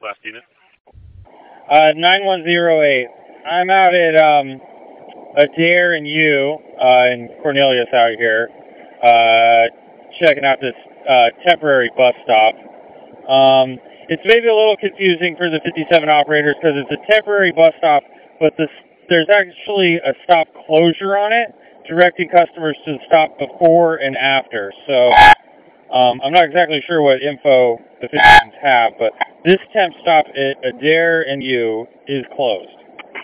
last unit. 9108. I'm out at Adair and U and Cornelius out here, checking out this temporary bus stop. It's maybe a little confusing for the 57 operators because it's a temporary bus stop, but there's actually a stop closure on it, directing customers to the stop before and after. So I'm not exactly sure what info the 57s have, but this temp stop at Adair and U is closed.